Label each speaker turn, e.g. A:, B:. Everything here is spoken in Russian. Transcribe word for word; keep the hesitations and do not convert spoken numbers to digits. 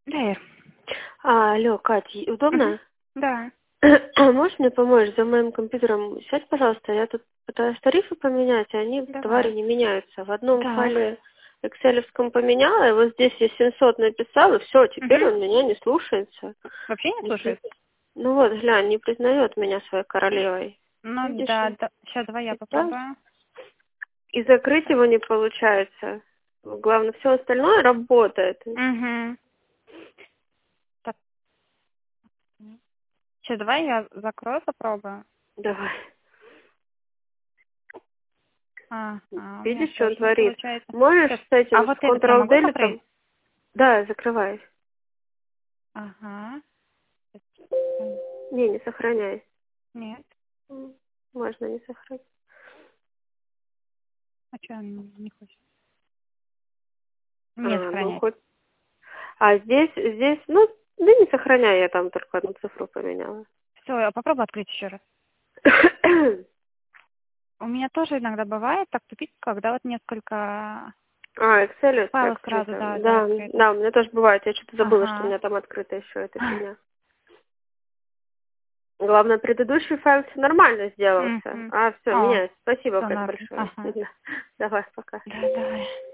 A: Да, Ир.
B: А, алло, Кать, и-
A: Мгм.
B: удобно?
A: Да.
B: Можешь мне помочь за моим компьютером? Сядь, пожалуйста, я тут пытаюсь тарифы поменять, а они, твари,
A: Давай.
B: не меняются. В одном
A: Так.
B: файле экселевском поменяла, и вот здесь я семьсот написала, все, теперь
A: Мгм.
B: он меня не слушается.
A: Вообще не
B: Не при-
A: слушает?
B: Ну вот, глянь, не признает меня своей королевой.
A: Ну
B: Видишь?
A: да,
B: ли?
A: да. Сейчас давай я
B: И раз.
A: попробую.
B: И закрыть его не получается. Главное, все остальное работает.
A: Угу. Так. Сейчас давай я закрою, попробую.
B: Давай.
A: Ага, у меня
B: Видишь, что он
A: тоже не
B: творит?
A: получается.
B: Можешь
A: Сейчас.
B: с этим,
A: А
B: с
A: вот этот я могу закрыть?
B: контрол-делитом? Да, закрывай.
A: Ага.
B: Не, не сохраняй.
A: Нет.
B: М, Можно не сохранять.
A: А что он не хочет?
B: А,
A: Не
B: ну
A: сохранять.
B: хоть. А здесь, здесь, ну, да не сохраняй, я там только одну цифру поменяла.
A: Все, я попробую открыть еще раз. У меня тоже иногда бывает так тупик, когда вот несколько
B: А, Excel
A: файлов сразу,
B: открыто.
A: да, да,
B: Да,
A: открыто.
B: да, у меня тоже бывает. Я что-то забыла, что у
A: Ага.
B: меня там открыта еще эта фигня. Главное, предыдущий файл все нормально сделался.
A: Мгм.
B: А, все,
A: О,
B: меняется. Спасибо,
A: все
B: Кать,
A: норм.
B: большое.
A: Ага.
B: Давай, пока.
A: Да, давай.